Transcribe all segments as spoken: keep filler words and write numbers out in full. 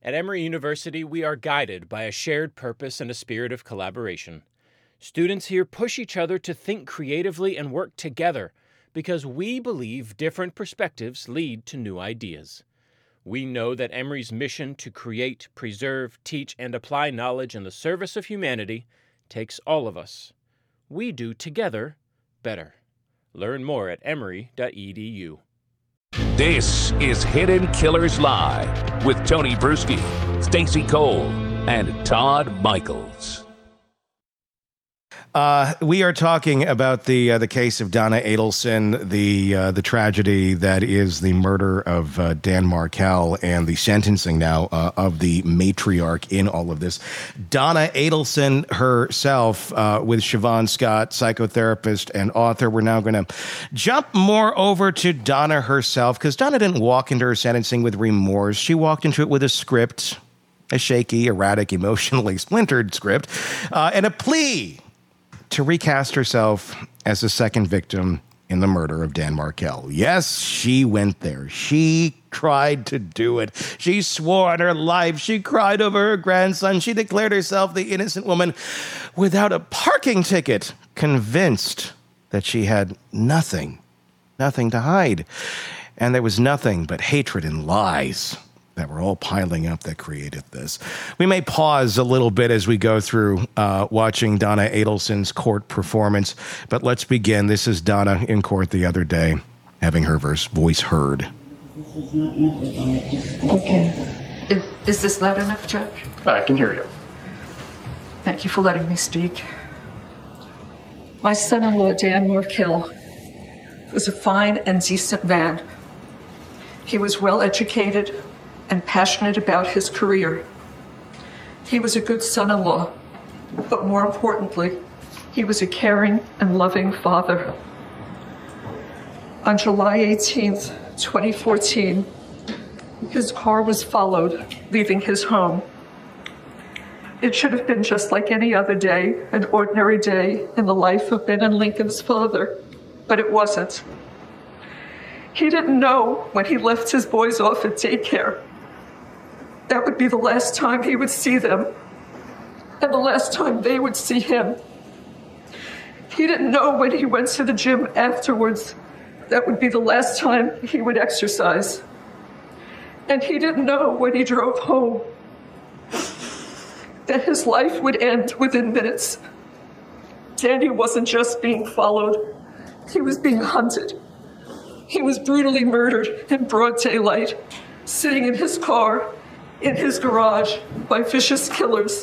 At Emory University, we are guided by a shared purpose and a spirit of collaboration. Students here push each other to think creatively and work together because we believe different perspectives lead to new ideas. We know that Emory's mission to create, preserve, teach, and apply knowledge in the service of humanity takes all of us. We do together better. Learn more at emory dot e d u. This is Hidden Killers Live with Tony Bruschi, Stacey Cole, and Todd Michaels. Uh, we are talking about the uh, the case of Donna Adelson, the uh, the tragedy that is the murder of uh, Dan Markel, and the sentencing now uh, of the matriarch in all of this. Donna Adelson herself, uh, with Siobhan Scott, psychotherapist and author. We're now going to jump more over to Donna herself, because Donna didn't walk into her sentencing with remorse. She walked into it with a script, a shaky, erratic, emotionally splintered script, uh, and a plea to recast herself as the second victim in the murder of Dan Markel. Yes, she went there. She tried to do it. She swore on her life. She cried over her grandson. She declared herself the innocent woman without a parking ticket, convinced that she had nothing, nothing to hide. And there was nothing but hatred and lies that were all piling up that created this. We may pause a little bit as we go through uh, watching Donna Adelson's court performance, but let's begin. This is Donna in court the other day, having her verse, voice heard. Okay. Is, is this loud enough, Judge? I can hear you. Thank you for letting me speak. My son-in-law, Dan Markel, was a fine and decent man. He was well-educated and passionate about his career. He was a good son-in-law, but more importantly, he was a caring and loving father. On July eighteenth, twenty fourteen, his car was followed, leaving his home. It should have been just like any other day, an ordinary day in the life of Ben and Lincoln's father, but it wasn't. He didn't know when he left his boys off at daycare that would be the last time he would see them, and the last time they would see him. He didn't know when he went to the gym afterwards that would be the last time he would exercise. And he didn't know when he drove home that his life would end within minutes. Danny wasn't just being followed, he was being hunted. He was brutally murdered in broad daylight, sitting in his car, in his garage, by vicious killers.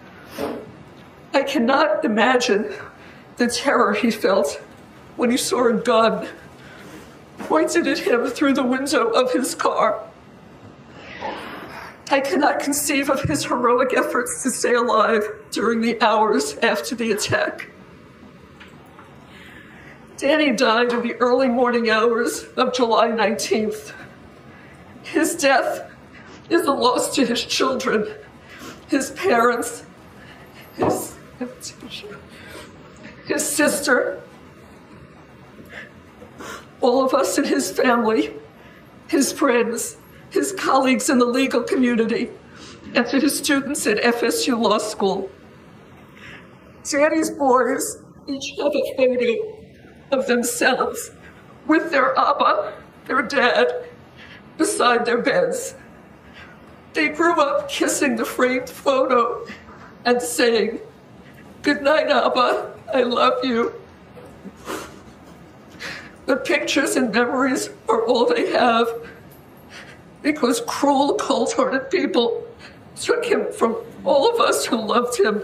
I cannot imagine the terror he felt when he saw a gun pointed at him through the window of his car. I cannot conceive of his heroic efforts to stay alive during the hours after the attack. Danny died in the early morning hours of July nineteenth. His death is a loss to his children, his parents, his, his sister, all of us in his family, his friends, his colleagues in the legal community, and to his students at F S U Law School. Danny's boys each have a photo of themselves with their Abba, their dad, beside their beds. They grew up kissing the framed photo and saying, "Good night, Abba, I love you." The pictures and memories are all they have because cruel, cold-hearted people took him from all of us who loved him.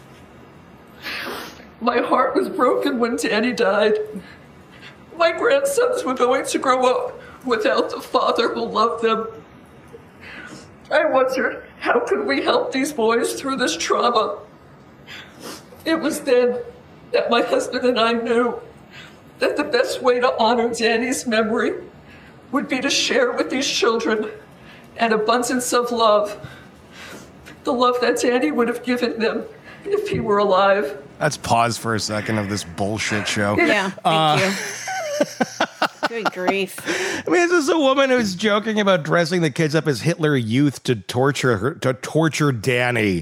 My heart was broken when Danny died. My grandsons were going to grow up without the father who loved them. I wondered, how could we help these boys through this trauma? It was then that my husband and I knew that the best way to honor Danny's memory would be to share with these children an abundance of love, the love that Danny would have given them if he were alive. Let's pause for a second of this bullshit show. Yeah, thank uh, you. Good grief. I mean, this is a woman who's joking about dressing the kids up as Hitler Youth to torture her, to torture Danny.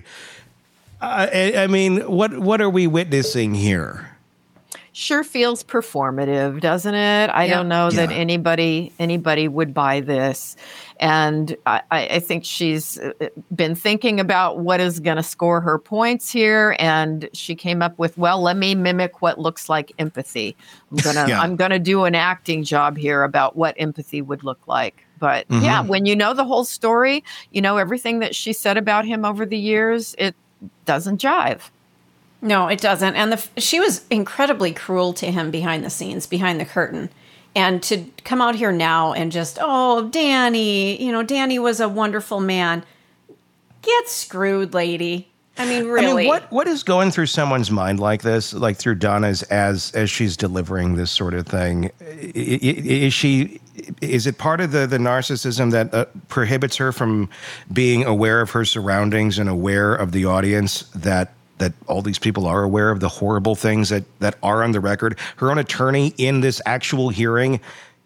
Uh, I, I mean, what what are we witnessing here? Sure feels performative, doesn't it? I Yeah. don't know that Yeah. anybody anybody would buy this. And I, I think she's been thinking about what is going to score her points here. And she came up with, well, let me mimic what looks like empathy. I'm gonna Yeah. I'm gonna do an acting job here about what empathy would look like. But yeah, when you know the whole story, you know everything that she said about him over the years, it doesn't jive. No, it doesn't. And the, she was incredibly cruel to him behind the scenes, behind the curtain. And to come out here now and just, oh, Danny, you know, Danny was a wonderful man. Get screwed, lady. I mean, really. I mean, what what is going through someone's mind like this, like through Donna's, as as she's delivering this sort of thing? I- I- Is she? Is it part of the the narcissism that uh, prohibits her from being aware of her surroundings and aware of the audience, that that all these people are aware of the horrible things that that are on the record? Her own attorney in this actual hearing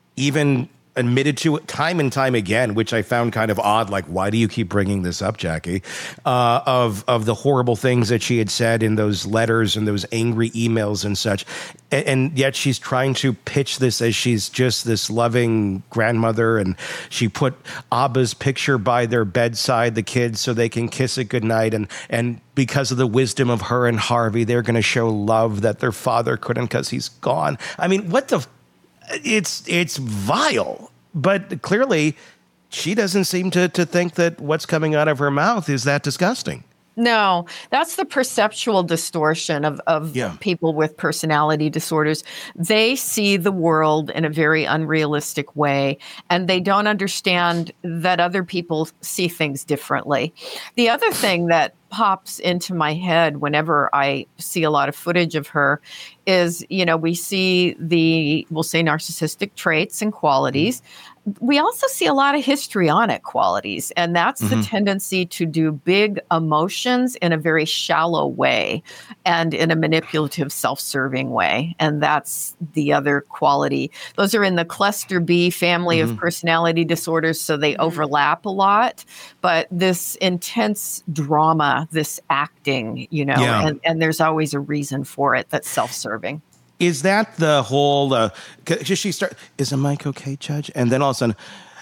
even admitted to it time and time again, which I found kind of odd. Like, why do you keep bringing this up, Jackie? Uh, of of the horrible things that she had said in those letters and those angry emails and such. And, and yet she's trying to pitch this as she's just this loving grandmother. And she put Abba's picture by their bedside, the kids, so they can kiss it goodnight. And, and because of the wisdom of her and Harvey, they're going to show love that their father couldn't because he's gone. I mean, what the... It's it's vile, but clearly she doesn't seem to, to think that what's coming out of her mouth is that disgusting. No, that's the perceptual distortion of, of Yeah. people with personality disorders. They see the world in a very unrealistic way, and they don't understand that other people see things differently. The other thing that pops into my head whenever I see a lot of footage of her is, you know, we see the, we'll say, narcissistic traits and qualities. We also see a lot of histrionic qualities, and that's the tendency to do big emotions in a very shallow way and in a manipulative, self-serving way. And that's the other quality. Those are in the cluster B family of personality disorders, so they overlap a lot. But this intense drama, this acting, you know, Yeah. and, and there's always a reason for it that's self-serving. Is that the whole? Uh, c- she start? Is the mic okay, Judge? And then all of a sudden,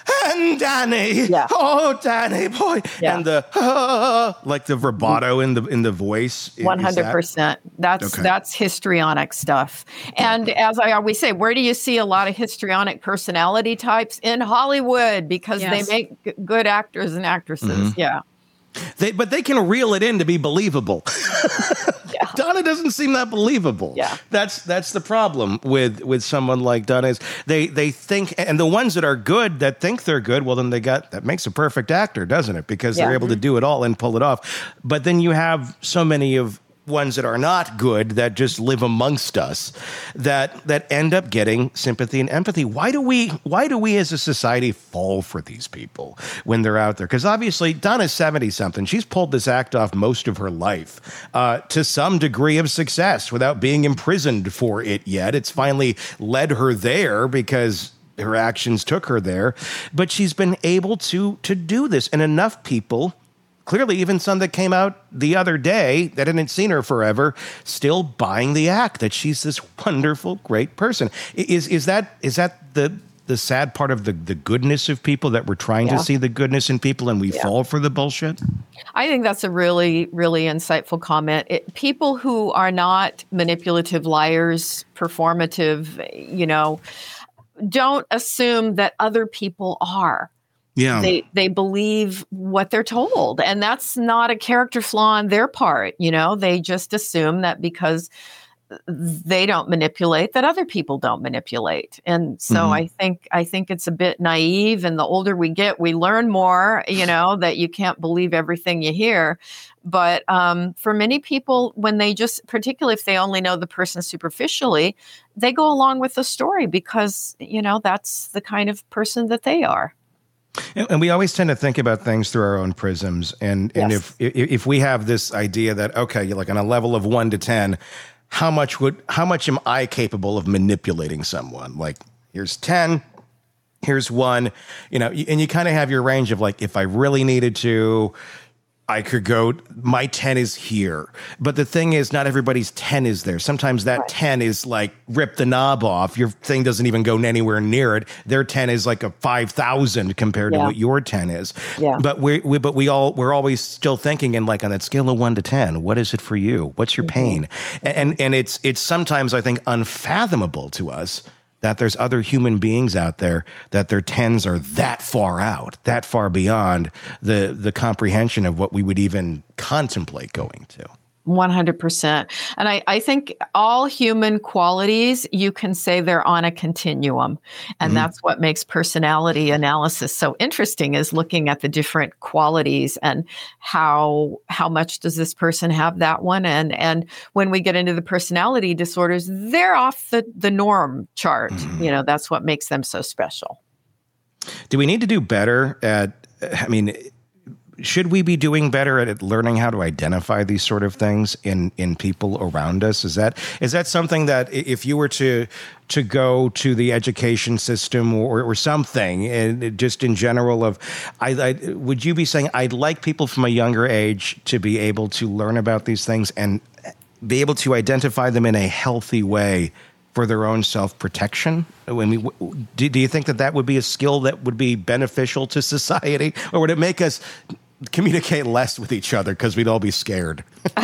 and Danny, Yeah. oh Danny boy, Yeah. and the uh, like the vibrato in the in the voice. I- is One hundred that- percent. That's Okay. that's histrionic stuff. And as I always say, where do you see a lot of histrionic personality types? In Hollywood, because Yes. they make g- good actors and actresses. Yeah. They, but they can reel it in to be believable. Yeah. Donna doesn't seem that believable. Yeah. That's that's the problem with with someone like Donna is they they think, and the ones that are good that think they're good, well then they got, that makes a perfect actor, doesn't it? Because they're Yeah. able to do it all and pull it off. But then you have so many of ones that are not good that just live amongst us that that end up getting sympathy and empathy. Why do we why do we as a society fall for these people when they're out there? Because obviously Donna's seventy something. She's pulled this act off most of her life uh, to some degree of success without being imprisoned for it yet. It's finally led her there because her actions took her there. But she's been able to to do this, and enough people, clearly even some that came out the other day that hadn't seen her forever, still buying the act that she's this wonderful, great person. I- Is is that is that the the sad part of the, the goodness of people, that we're trying Yeah. to see the goodness in people and we Yeah. fall for the bullshit? I think that's a really, really insightful comment. It, people who are not manipulative liars, performative, you know, don't assume that other people are. Yeah. They they believe what they're told, and that's not a character flaw on their part. You know, they just assume that because they don't manipulate, that other people don't manipulate. And so Mhm. I think I think it's a bit naive. And the older we get, we learn more. You know, that you can't believe everything you hear. But um, for many people, when they just, particularly if they only know the person superficially, they go along with the story because, you know, that's the kind of person that they are. And and we always tend to think about things through our own prisms. And and Yes. if, if if we have this idea that, okay, you're like on a level of one to ten, how much would how much am I capable of manipulating someone? Like, here's ten, here's one, you know, and you kind of have your range of like, if I really needed to, I could go, my ten is here. But the thing is, not everybody's ten is there. Sometimes that right. ten is like, rip the knob off. Your thing doesn't even go anywhere near it. Their ten is like a five thousand compared yeah. to what your ten is. Yeah. But we, we, but we all, we're always still thinking in like on that scale of one to ten, what is it for you? What's your mm-hmm. pain? And, and it's, it's sometimes I think unfathomable to us that there's other human beings out there that their tens are that far out, that far beyond the the comprehension of what we would even contemplate going to. one hundred percent. And I, I think all human qualities, you can say they're on a continuum. And mm-hmm. that's what makes personality analysis so interesting, is looking at the different qualities and how how much does this person have that one. And and when we get into the personality disorders, they're off the, the norm chart. Mm-hmm. You know, that's what makes them so special. Do we need to do better at, I mean, should we be doing better at learning how to identify these sort of things in, in people around us? Is that is that something that if you were to to go to the education system or, or something, and just in general of, I, I would you be saying I'd like people from a younger age to be able to learn about these things and be able to identify them in a healthy way for their own self-protection? I mean, do, do you think that that would be a skill that would be beneficial to society, or would it make us communicate less with each other because we'd all be scared?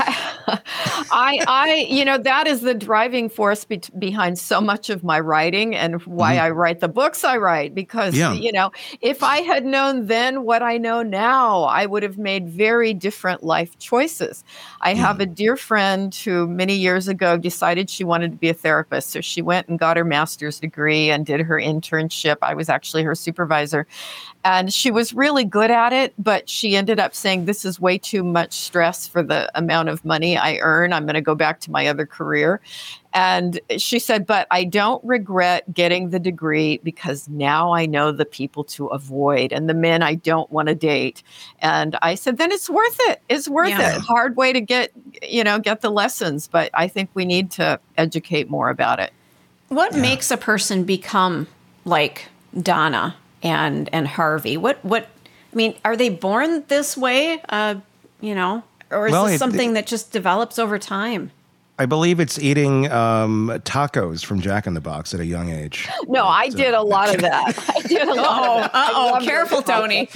I, I, you know, that is the driving force be- behind so much of my writing and why mm-hmm. I write the books I write. Because, yeah. you know, if I had known then what I know now, I would have made very different life choices. I mm-hmm. have a dear friend who many years ago decided she wanted to be a therapist. So she went and got her master's degree and did her internship. I was actually her supervisor. And she was really good at it, but she ended up saying, this is way too much stress for the amount of money I earn. I'm going to go back to my other career. And she said, but I don't regret getting the degree because now I know the people to avoid and the men I don't want to date. And I said, then it's worth it. It's worth yeah. it. Hard way to get, you know, get the lessons. But I think we need to educate more about it. What yeah. makes a person become like Donna and and Harvey? What what I mean, are they born this way? Uh, you know, or is well, this it, something it, that just develops over time? I believe it's eating um, tacos from Jack in the Box at a young age. No, I so. did a lot of that. I did a lot oh, of that. Uh-oh, careful, Tony.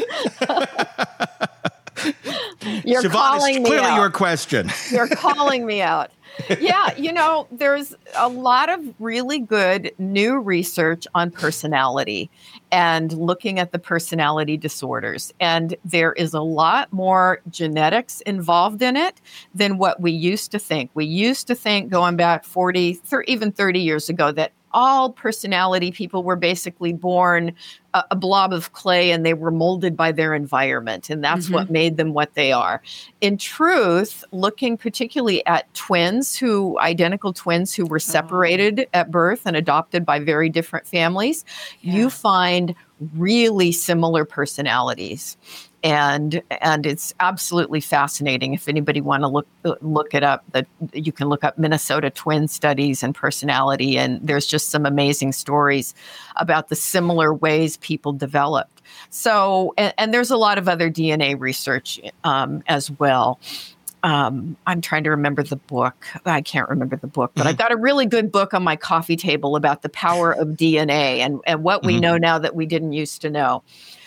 You're Siobhan, calling it's me clearly out. your question. You're calling me out. Yeah, you know, there's a lot of really good new research on personality and looking at the personality disorders. And there is a lot more genetics involved in it than what we used to think. We used to think, going back forty, thirty, even thirty years ago, that all personality people were basically born a, a blob of clay and they were molded by their environment. And that's mm-hmm. what made them what they are. In truth, looking particularly at twins who, identical twins who were separated oh. at birth and adopted by very different families, yeah. you find really similar personalities. And and it's absolutely fascinating. If anybody want to look look it up, that you can look up Minnesota twin studies and personality, and there's just some amazing stories about the similar ways people developed. So, and, and there's a lot of other D N A research um, as well. Um, I'm trying to remember the book. I can't remember the book, but mm-hmm. I've got a really good book on my coffee table about the power of D N A and, and what we mm-hmm. know now that we didn't used to know.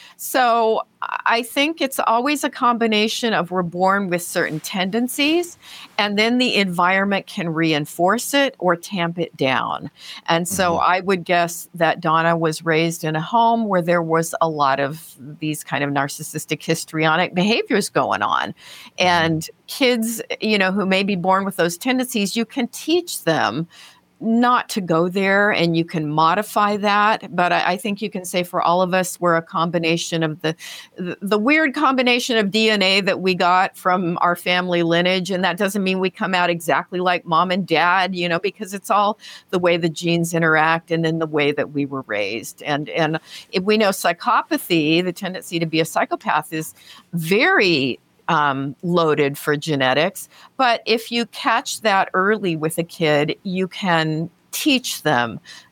So I think it's always a combination of we're born with certain tendencies, and then the environment can reinforce it or tamp it down. And so mm-hmm. I would guess that Donna was raised in a home where there was a lot of these kind of narcissistic histrionic behaviors going on. And kids, you know, who may be born with those tendencies, you can teach them not to go there, and you can modify that. But I, I think you can say for all of us, we're a combination of the, the the weird combination of D N A that we got from our family lineage. And that doesn't mean we come out exactly like mom and dad, you know, because it's all the way the genes interact and then the way that we were raised. And, and if we know psychopathy, the tendency to be a psychopath is very Um, loaded for genetics. But if you catch that early with a kid, you can teach them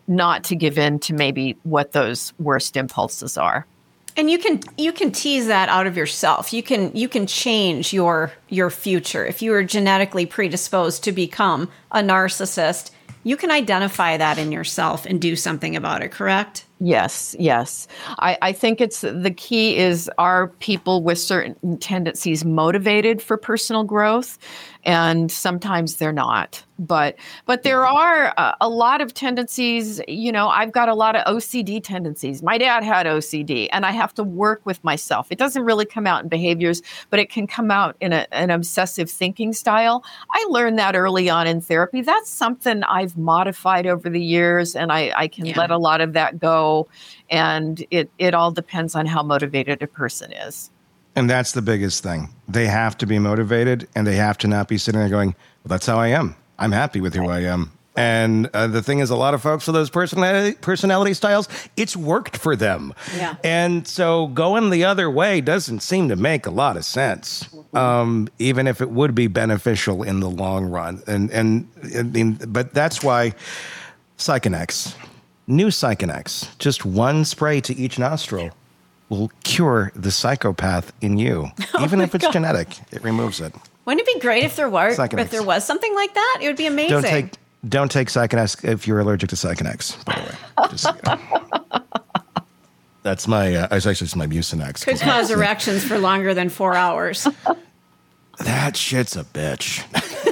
not to give in to maybe what those worst impulses are. And you can you can tease that out of yourself. You can you can change your your future. If you are genetically predisposed to become a narcissist, you can identify that in yourself and do something about it, correct? Yes, yes. I, I think it's the key is, are people with certain tendencies motivated for personal growth? And sometimes they're not. But but there are a, a lot of tendencies. You know, I've got a lot of O C D tendencies. My dad had O C D, and I have to work with myself. It doesn't really come out in behaviors, but it can come out in a, an obsessive thinking style. I learned that early on in therapy. That's something I've modified over the years, and I, I can Yeah. let a lot of that go. And it, it all depends on how motivated a person is. And that's the biggest thing. They have to be motivated, and they have to not be sitting there going, well, that's how I am. I'm happy with who I am. And uh, the thing is, a lot of folks with those personality, personality styles, it's worked for them. Yeah. And so going the other way doesn't seem to make a lot of sense, um, even if it would be beneficial in the long run. And, and I mean, but that's why Psychonex, new Psychonex, just one spray to each nostril will cure the psychopath in you. Even if it's God. genetic, it removes it. Wouldn't it be great if there were Psychonex. if there was something like that? It would be amazing. Don't take don't take Psychonex if you're allergic to Psychonex, by the way. Just so you know. That's my, uh, it's actually it's my Mucinex. Could cause erections for longer than four hours. That shit's a bitch.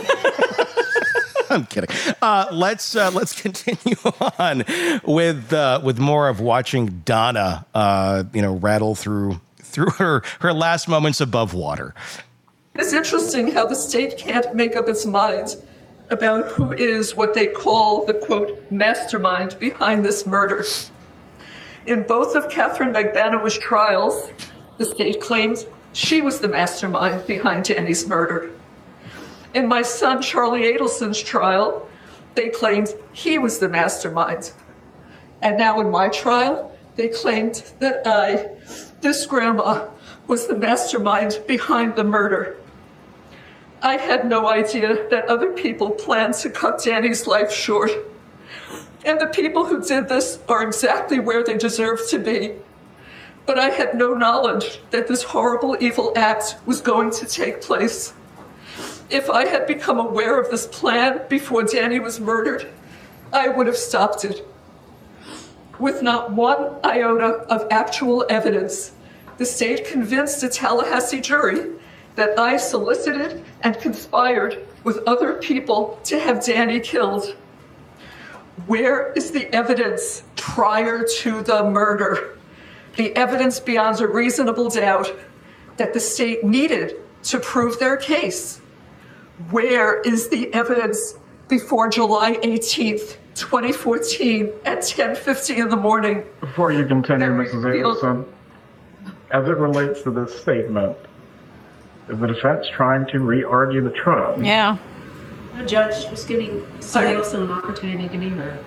I'm kidding. Uh, let's uh, let's continue on with uh, with more of watching Donna, uh, you know, rattle through through her her last moments above water. It's interesting how the state can't make up its mind about who is what they call the, quote, mastermind behind this murder. In both of Catherine Magbanow's trials, the state claims she was the mastermind behind Danny's murder. In my son Charlie Adelson's trial, they claimed he was the mastermind. And now in my trial, they claimed that I, this grandma, was the mastermind behind the murder. I had no idea that other people planned to cut Danny's life short. And the people who did this are exactly where they deserve to be. But I had no knowledge that this horrible, evil act was going to take place. If I had become aware of this plan before Danny was murdered, I would have stopped it. With not one iota of actual evidence, the state convinced a Tallahassee jury that I solicited and conspired with other people to have Danny killed. Where is the evidence prior to the murder? The evidence beyond a reasonable doubt that the state needed to prove their case. Where is the evidence before July eighteenth, twenty fourteen at ten fifty in the morning? Before you continue, That Missus revealed- Adelson, as it relates to this statement, is the defense trying to re-argue the trial? Yeah. The judge was giving somebody else an opportunity to be heard.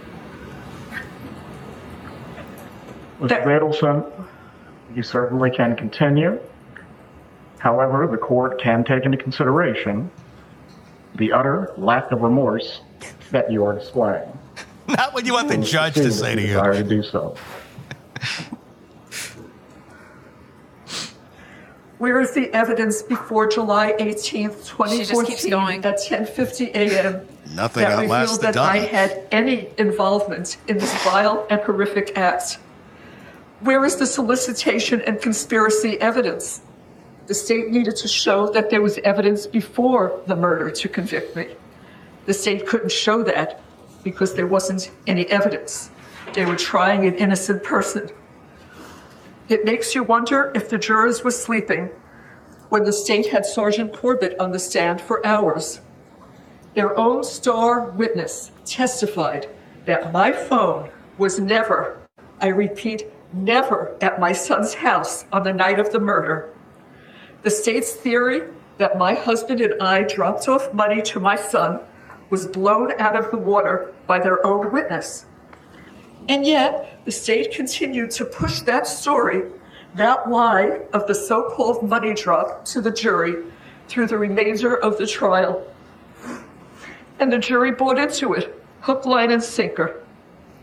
Missus That- Adelson, you certainly can continue. However, the court can take into consideration the utter lack of remorse that you are displaying. Not what you want the judge to say to you. Desire to do so. Where is the evidence before July eighteenth, twenty She just keeps fourteen going. at ten fifty a.m. Nothing that outlasts revealed the that I Donna. had any involvement in this vile and horrific act? Where is the solicitation and conspiracy evidence? The state needed to show that there was evidence before the murder to convict me. The state couldn't show that because there wasn't any evidence. They were trying an innocent person. It makes you wonder if the jurors were sleeping when the state had Sergeant Corbett on the stand for hours. Their own star witness testified that my phone was never, I repeat, never at my son's house on the night of the murder. The state's theory that my husband and I dropped off money to my son was blown out of the water by their own witness. And yet, the state continued to push that story, that lie of the so-called money drop to the jury through the remainder of the trial. And the jury bought into it, hook, line, and sinker.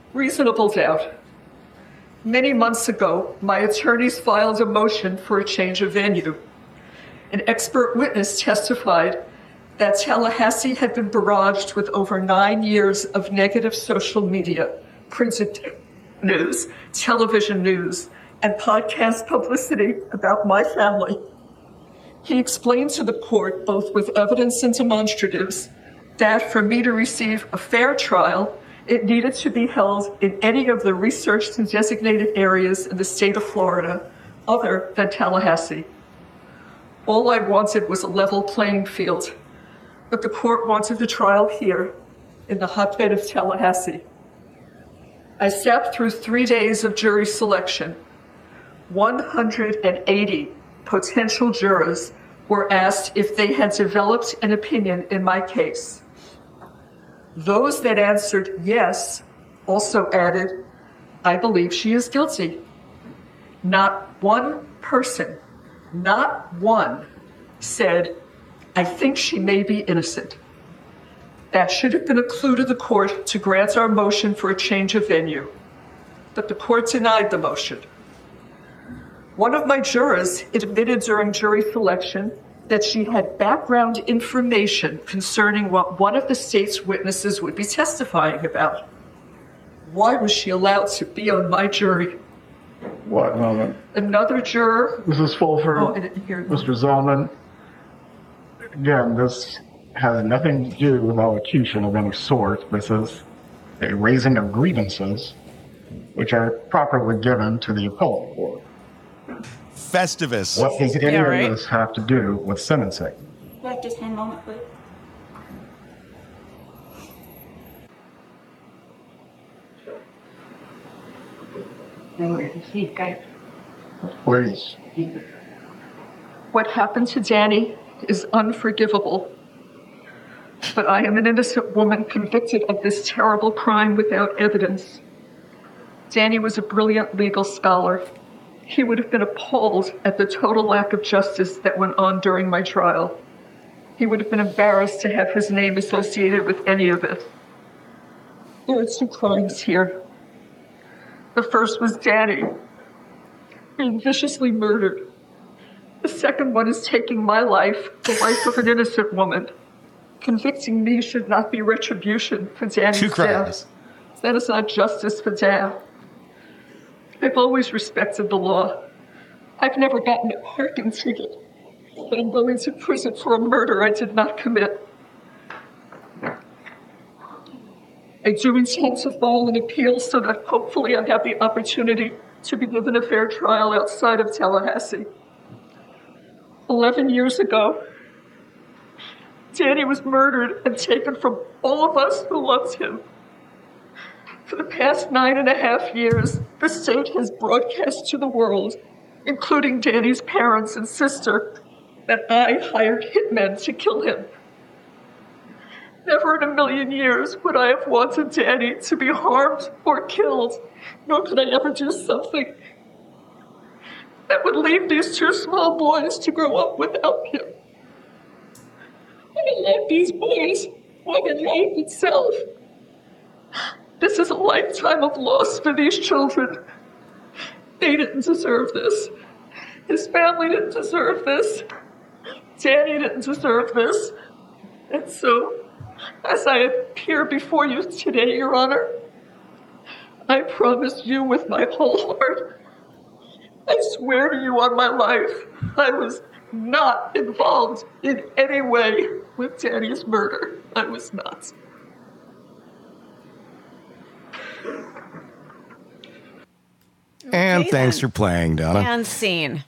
Reasonable doubt. Many months ago, my attorneys filed a motion for a change of venue. An expert witness testified that Tallahassee had been barraged with over nine years of negative social media, printed news, television news, and podcast publicity about my family. He explained to the court, both with evidence and demonstratives, that for me to receive a fair trial, it needed to be held in any of the researched and designated areas in the state of Florida other than Tallahassee. All I wanted was a level playing field, but the court wanted the trial here in the hotbed of Tallahassee. I sat through three days of jury selection. one hundred eighty potential jurors were asked if they had developed an opinion in my case. Those that answered yes also added, I believe she is guilty. Not one person, not one, said, I think she may be innocent. That should have been a clue to the court to grant our motion for a change of venue. But the court denied the motion. One of my jurors admitted during jury selection that she had background information concerning what one of the state's witnesses would be testifying about. Why was she allowed to be on my jury? What moment? Another juror. Missus Fulford, Oh, I didn't hear. Mister Zellman. Again, this has nothing to do with elocution of any sort. This is a raising of grievances, which are properly given to the appellate court. Festivus. What does any Yeah, right. of this have to do with sentencing? Like, just one moment, please. Please. What happened to Danny is unforgivable. But I am an innocent woman convicted of this terrible crime without evidence. Danny was a brilliant legal scholar. He would have been appalled at the total lack of justice that went on during my trial. He would have been embarrassed to have his name associated with any of it. There are two crimes here. The first was Danny being viciously murdered. The second one is taking my life, the life of an innocent woman. Convicting me should not be retribution for Danny's Two crimes. death. That is not justice for Dan. I've always respected the law. I've never gotten a parking ticket, but I'm going to prison for a murder I did not commit. I do intend to file an appeal so that hopefully I have the opportunity to be given a fair trial outside of Tallahassee. Eleven years ago, Danny was murdered and taken from all of us who loved him. For the past nine and a half years, the state has broadcast to the world, including Danny's parents and sister, that I hired hitmen to kill him. Never in a million years would I have wanted Danny to be harmed or killed, nor could I ever do something that would leave these two small boys to grow up without him. I love these boys more than life itself. This is a lifetime of loss for these children. They didn't deserve this. His family didn't deserve this. Danny didn't deserve this. And so, as I appear before you today, Your Honor, I promise you with my whole heart, I swear to you on my life, I was not involved in any way with Danny's murder. I was not. And Okay, thanks then. for playing, Donna. And scene.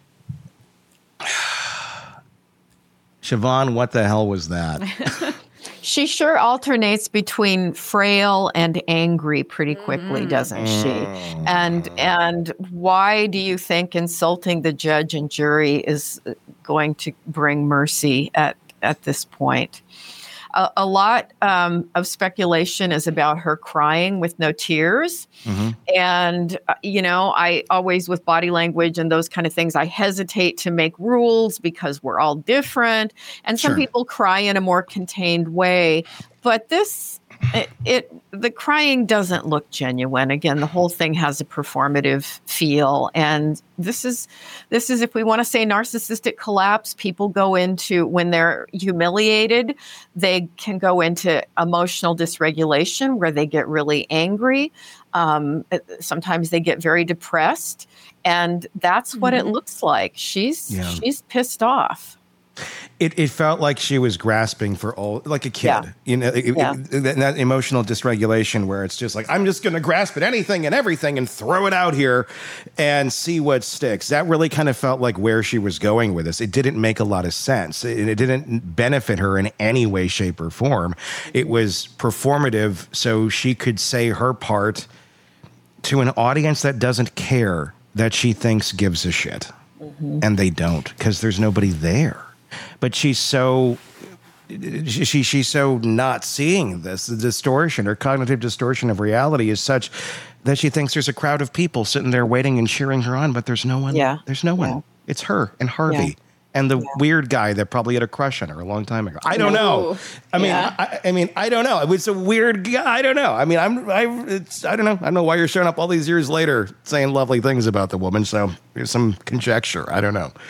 Siobhan, what the hell was that? She sure alternates between frail and angry pretty quickly, doesn't she? And and why do you think insulting the judge and jury is going to bring mercy at, at this point? A, a lot um, of speculation is about her crying with no tears. Mm-hmm. And, uh, you know, I always, with body language and those kind of things, I hesitate to make rules because we're all different. And some Sure. people cry in a more contained way. But this It, it the crying doesn't look genuine. Again, the whole thing has a performative feel, and this is this is if we want to say narcissistic collapse, people go into when they're humiliated, they can go into emotional dysregulation where they get really angry. Um, sometimes they get very depressed, and that's what mm-hmm. it looks like. She's yeah. she's pissed off. It it felt like she was grasping for all, like a kid, yeah. you know, it, yeah. it, that, that emotional dysregulation where it's just like, I'm just going to grasp at anything and everything and throw it out here and see what sticks. That really kind of felt like where she was going with this. It didn't make a lot of sense. It, it didn't benefit her in any way, shape, or form. It was performative so she could say her part to an audience that doesn't care, that she thinks gives a shit. Mm-hmm. And they don't, because there's nobody there. But she's so she she's so not seeing this. The distortion or cognitive distortion of reality is such that she thinks there's a crowd of people sitting there waiting and cheering her on, but there's no one. Yeah. There's no one. Yeah. It's her and Harvey. Yeah. And the yeah. weird guy that probably had a crush on her a long time ago. I don't know. I mean, yeah. I, I mean, I don't know. It was a weird guy. I don't know. I mean, I'm, I, it's, I don't know. I don't know why you're showing up all these years later saying lovely things about the woman. So there's some conjecture. I don't know.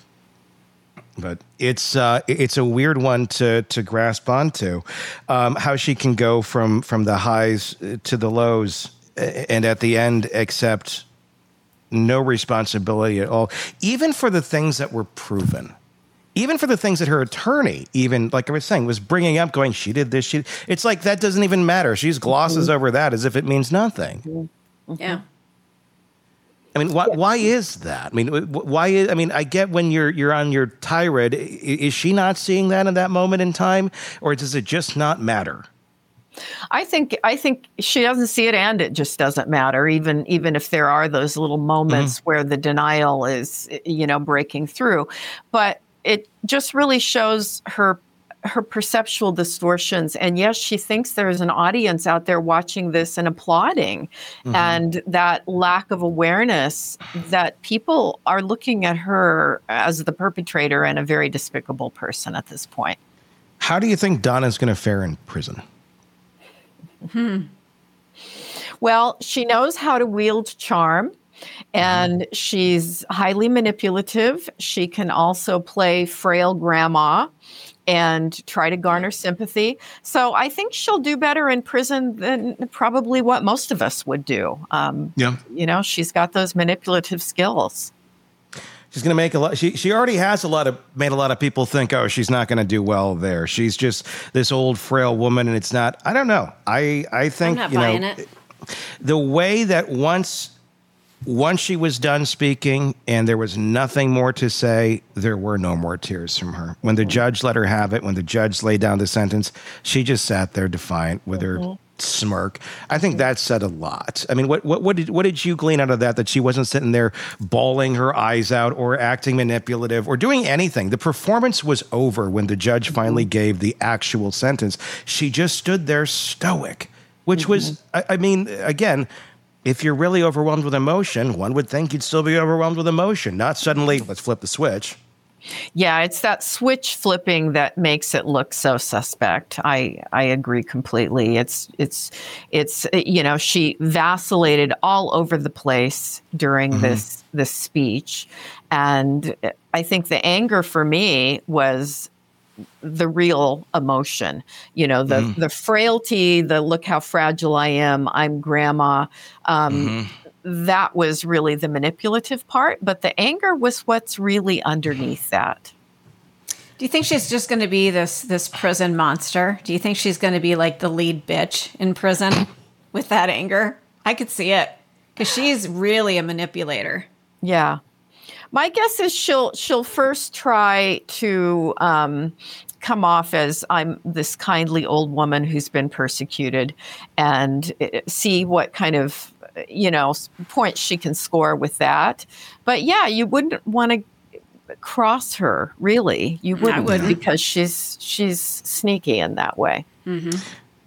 But it's uh, it's a weird one to to grasp onto, um, how she can go from from the highs to the lows, and at the end accept no responsibility at all, even for the things that were proven, even for the things that her attorney, even like I was saying, was bringing up, going, she did this. She, it's like that doesn't even matter. She glosses mm-hmm. over that as if it means nothing. Mm-hmm. Yeah. I mean, why, why is that? I mean, why is, I mean, I get when you're, you're on your tirade. Is she not seeing that in that moment in time, or does it just not matter? I think, I think she doesn't see it, and it just doesn't matter. Even, even if there are those little moments mm-hmm. where the denial is, you know, breaking through, but it just really shows her her perceptual distortions. And yes, she thinks there's an audience out there watching this and applauding. Mm-hmm. And that lack of awareness that people are looking at her as the perpetrator and a very despicable person at this point. How do you think Donna's going to fare in prison? Hmm. Well, she knows how to wield charm. And mm-hmm. she's highly manipulative. She can also play frail grandma and try to garner sympathy. So I think she'll do better in prison than probably what most of us would do. Um, yeah. You know, she's got those manipulative skills. She's going to make a lot. She she already has a lot of made a lot of people think, oh, she's not going to do well there. She's just this old frail woman, and it's not. I don't know. I I think I'm not you buying know it. The way that once. Once she was done speaking and there was nothing more to say, there were no more tears from her. When the judge let her have it, when the judge laid down the sentence, she just sat there defiant with mm-hmm. her smirk. I think that said a lot. I mean, what what what did what did you glean out of that? That she wasn't sitting there bawling her eyes out or acting manipulative or doing anything. The performance was over when the judge finally gave the actual sentence. She just stood there stoic, which mm-hmm. was, I, I mean, again. If you're really overwhelmed with emotion, one would think you'd still be overwhelmed with emotion, not suddenly, let's flip the switch. Yeah, it's that switch flipping that makes it look so suspect. I I agree completely. It's it's it's you know, she vacillated all over the place during mm-hmm. this this speech, and I think the anger for me was the real emotion, you know, the, mm. the frailty, the look how fragile I am, I'm grandma. Um, mm-hmm. That was really the manipulative part, but the anger was what's really underneath that. Do you think she's just going to be this, this prison monster? Do you think she's going to be like the lead bitch in prison with that anger? I could see it because she's really a manipulator. Yeah. My guess is she'll she'll first try to um, come off as I'm this kindly old woman who's been persecuted, and see what kind of you know points she can score with that. But yeah, you wouldn't want to cross her, really. You wouldn't, wouldn't. because she's she's sneaky in that way. Mm-hmm.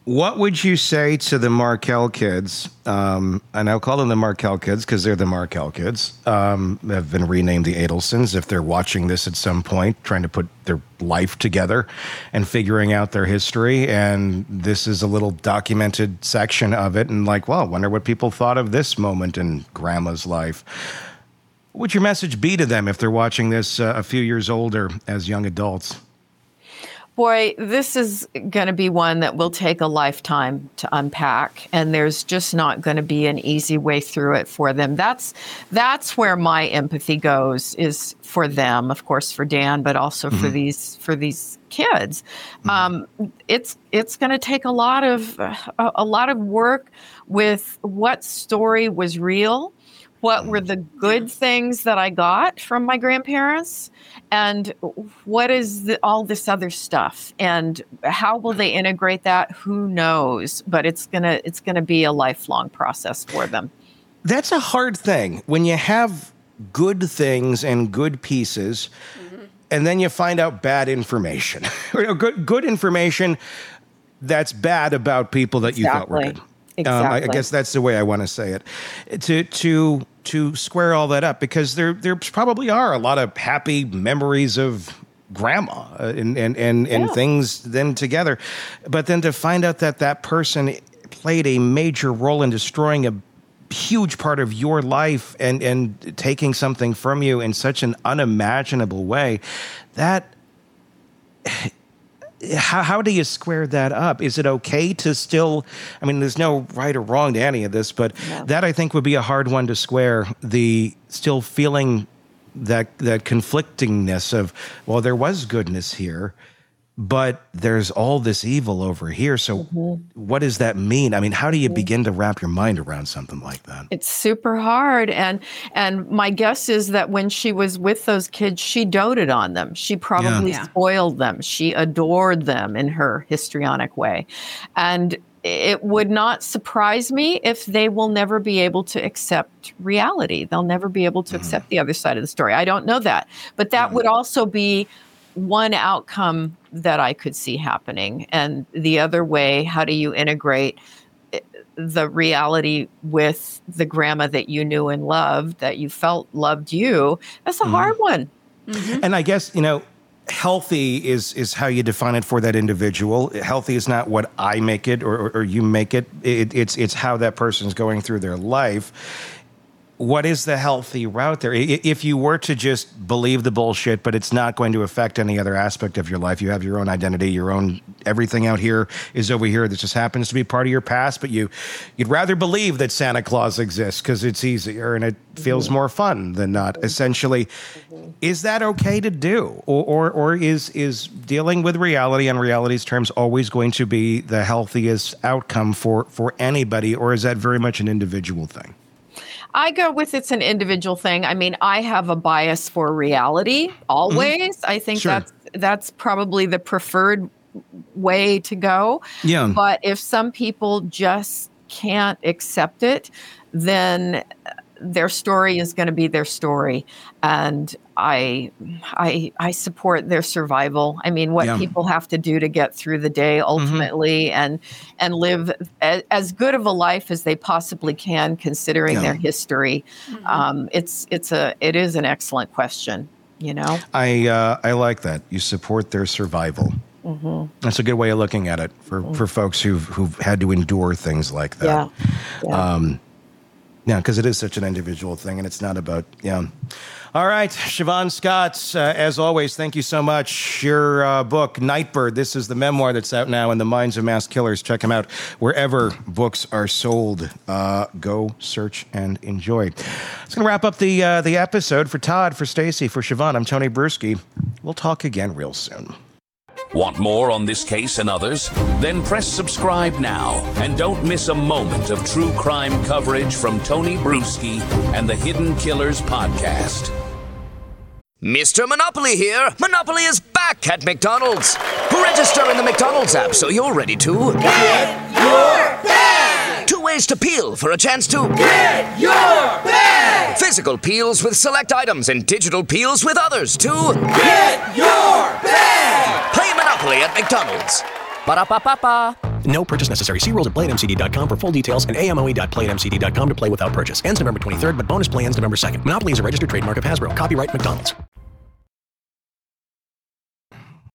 What would you say to the Markel kids? Um, and I'll call them the Markel kids because they're the Markel kids. Um, have been renamed the Adelsons. If they're watching this at some point, trying to put their life together and figuring out their history, and this is a little documented section of it, and like, well, I wonder what people thought of this moment in Grandma's life. What would your message be to them if they're watching this uh, a few years older as young adults? Boy, this is going to be one that will take a lifetime to unpack, and there's just not going to be an easy way through it for them. That's that's where my empathy goes, is for them, of course, for Dan, but also mm-hmm. for these for these kids. Mm-hmm. Um, it's it's going to take a lot of uh, a lot of work with what story was real. What were the good things that I got from my grandparents? And what is the, all this other stuff? And how will they integrate that? Who knows? But it's gonna it's gonna be a lifelong process for them. That's a hard thing when you have good things and good pieces, mm-hmm. and then you find out bad information. good good information that's bad about people that you thought were good. Exactly. Um, I, I guess that's the way I want to say it. To to to square all that up, because there there probably are a lot of happy memories of grandma uh, and and and, and yeah. things then together, but then to find out that that person played a major role in destroying a huge part of your life and and taking something from you in such an unimaginable way, that. How, how do you square that up? Is it okay to still, I mean, there's no right or wrong to any of this, but no. that I think would be a hard one to square, the still feeling that that conflictingness of, well, there was goodness here, but there's all this evil over here. So mm-hmm. what does that mean? I mean, how do you begin to wrap your mind around something like that? It's super hard. And and my guess is that when she was with those kids, she doted on them. She probably yeah. spoiled them. She adored them in her histrionic way. And it would not surprise me if they will never be able to accept reality. They'll never be able to mm-hmm. accept the other side of the story. I don't know that. But that mm-hmm. would also be one outcome that I could see happening. And the other way, how do you integrate the reality with the grandma that you knew and loved, that you felt loved you? That's a mm-hmm. hard one. Mm-hmm. And I guess, you know, healthy is is how you define it for that individual. Healthy is not what I make it or, or, or you make it. it. It's it's how that person's going through their life. What is the healthy route there? If you were to just believe the bullshit, but it's not going to affect any other aspect of your life, you have your own identity, your own, everything out here is over here. This just happens to be part of your past, but you, you'd rather believe that Santa Claus exists because it's easier and it feels mm-hmm. more fun than not. Mm-hmm. Essentially, mm-hmm. is that okay to do? Or, or, or is, is dealing with reality on reality's terms always going to be the healthiest outcome for, for anybody? Or is that very much an individual thing? I go with it's an individual thing. I mean, I have a bias for reality always. Mm-hmm. I think sure. that's that's probably the preferred way to go. Yeah. But if some people just can't accept it, then their story is going to be their story. And I I I support their survival. I mean, what yeah. people have to do to get through the day ultimately mm-hmm. and and live a, as good of a life as they possibly can, considering yeah. their history. Mm-hmm. Um, it's it's a it is an excellent question, you know. I uh, I like that. You support their survival. Mm-hmm. That's a good way of looking at it for, mm-hmm. for folks who've who've had to endure things like that. Yeah. yeah. Um, Yeah, because it is such an individual thing, and it's not about, yeah. All right, Siobhan Scott, uh, as always, thank you so much. Your uh, book, Nightbird, this is the memoir that's out now in the Minds of Mass Killers. Check them out wherever books are sold. Uh, go search and enjoy. It's going to wrap up the uh, the episode. For Todd, for Stacy, for Siobhan, I'm Tony Bruschi. We'll talk again real soon. Want more on this case and others? Then press subscribe now and don't miss a moment of true crime coverage from Tony Bruschi and the Hidden Killers podcast. Mister Monopoly here. Monopoly is back at McDonald's. Register in the McDonald's app so you're ready to get your bag. Two ways to peel for a chance to get your bag. Physical peels with select items and digital peels with others to get your bag. Play Monopoly at McDonald's. Ba-da-ba-ba-ba. No purchase necessary. See rules at play at m c d dot com for full details and a m o e dot play at m c d dot com to play without purchase. Ends November twenty-third, but bonus play ends November second. Monopoly is a registered trademark of Hasbro. Copyright McDonald's.